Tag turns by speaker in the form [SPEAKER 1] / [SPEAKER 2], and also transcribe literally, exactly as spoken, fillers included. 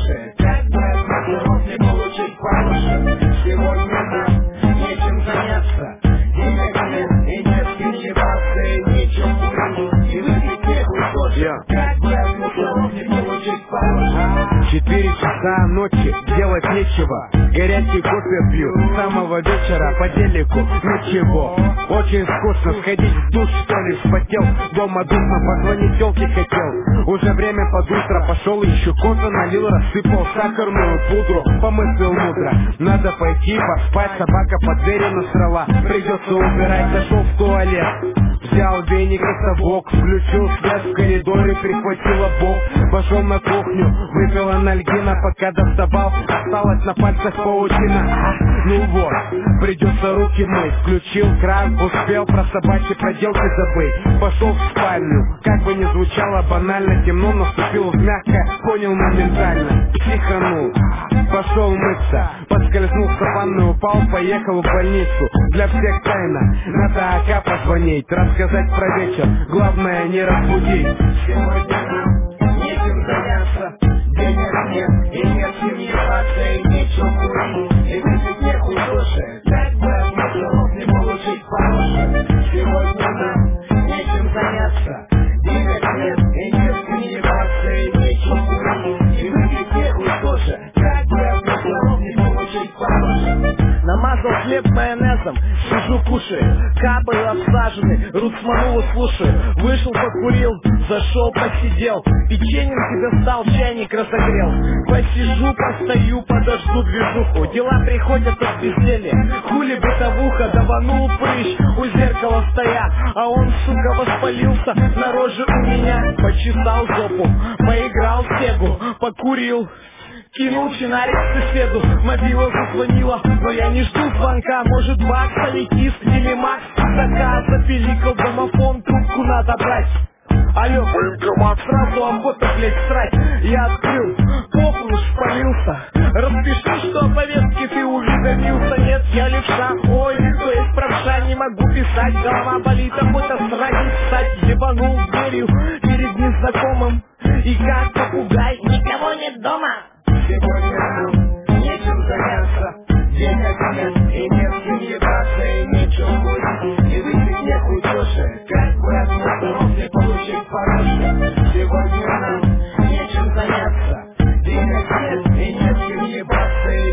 [SPEAKER 1] души. Как бы от мастеров не получить получше. Сегодня нам нечем заняться. Денег нет и нет с кем ебаться. И нечем курить и выпить нехуй тоже. Как бы от мастеров не получить получше.
[SPEAKER 2] Четыре часа ночи, делать нечего. Горячий кофе пью с самого вечера, по телеку ничего. Очень скучно, сходить в душ, что ли, вспотел. Дома душно, позвонить тёлке хотел. Уже время под утро, пошел еще кофе налил, рассыпал сахарную пудру. Помыслил мудро, надо пойти поспать. Собака под дверью насрала, придется убирать. Зашел в туалет, взял веник и совок, включил свет в коридоре, прихватила бок. Пошел на кухню, выпил анальгина, пока доставал, осталось на пальцах паутина. А, ну вот, придется руки мыть. Включил кран, успел про собачьи проделки забыть. Пошел в спальню, как бы ни звучало банально. Темно наступил в мягкое, понял моментально. Психанул, пошел мыться, подскользнулся в ванную, упал, поехал в больницу. Для всех тайна, надо АК позвонить, рассказать про вечер, главное не разбудить.
[SPEAKER 1] Сегодня нам нечем заняться. Денег нет и нет с кем ебаться. И нечем курить и выпить нехуй души. Как бы от мастеров не получить получше. Сегодня нам нечем заняться. Денег нет и нет с кем ебаться. И нечем курить и выпить нехуй души. Как бы от мастеров не получить получше.
[SPEAKER 3] Намазал хлеб майонезом, сижу кушаю, кабы обсажены, русманула слушаю. Вышел, покурил, зашел, посидел, печеньем достал, чайник разогрел. Посижу, постою, подожду движуху, дела приходят от безделья. Хули бытовуха, даванул прыщ, у зеркала стоя, а он, сука, воспалился на роже у меня. Почесал жопу, поиграл в сегу, покурил. Кинул чинарик соседу, мобила зазвонила, но я не жду звонка. Может, Бакс, Аметист или Макс Заказ запиликал домофон, трубку надо брать. Алло, военкомат, сразу охота, блять, срать. Я открыл, похуй, спалился. Распиши, что о повестке ты уведомился. Нет, я левша, ой, то есть правша. Не могу писать, голова болит, охота срать и встать. Ебанул дверью перед незнакомым. И как попугай, никого нет дома.
[SPEAKER 1] Сегодня нам нечем заняться. Денег нет и нет с кем ебаться. И нечем курить и выпить нехуй души. Как бы от мастеров не получить получше. Сегодня нам нечем заняться. Денег нет и нет с кем ебаться.